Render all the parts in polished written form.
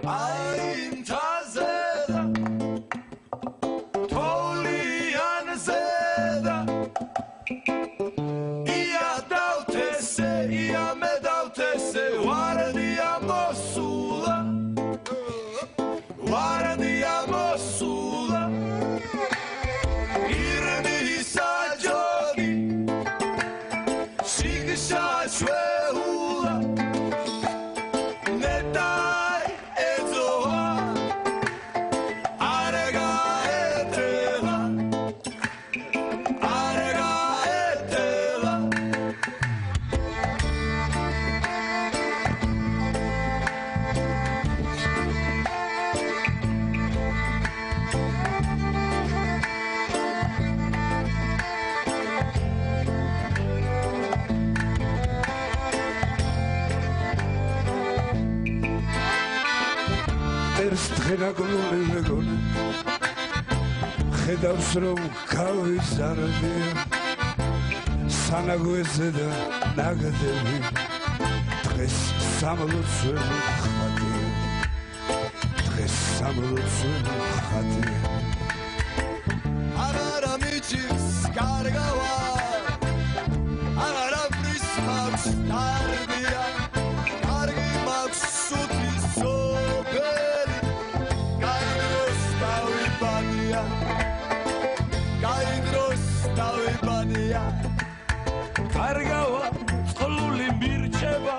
Aim tazeda Tolian zeda Ia daute se, ia me daute se Guardia Mosula Guardia Mosula Irni sa jogi Shigsha shwehula Netai ezoa Arega etela Arega etela Erstgena gullegone Ხედავს რომ გავიზარდია სანაგვეზე და ნაგდები დღეს სამლოცველო ხატია დღეს სამლოცველო ხატია Agara michis kargawa Agara prismax tardia Kargi max suti soberi Gaidros tavipadia Gaidros tavipadia Kargawa qluli mircheba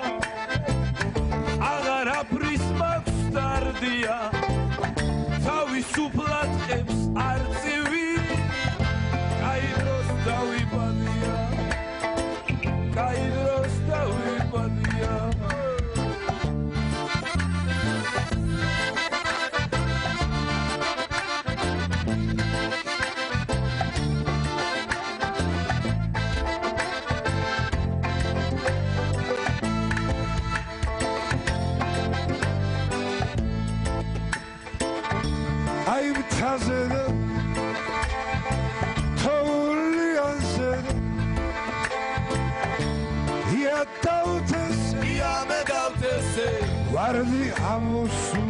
Agara prismax tardia Tavisuplat qebs artsivi Gaidros tavipadia Gaidros tavipadia აი მთაზე და თოვლიანზე ia daute se Ia me daute se guardi amosula